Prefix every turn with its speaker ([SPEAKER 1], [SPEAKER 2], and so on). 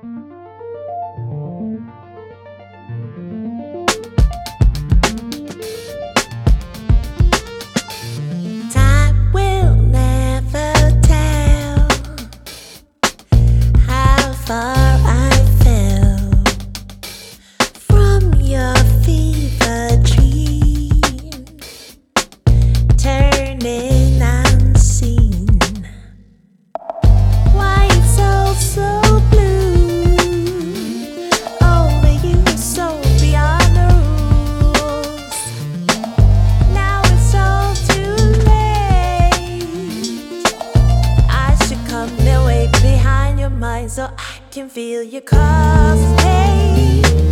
[SPEAKER 1] Time will never tell how far I fell from your fever dream, turning unseen. Why it's all so blue over you, so beyond the rules. Now it's all too late. I should come and wait behind your mind so I can feel your cause. Hey.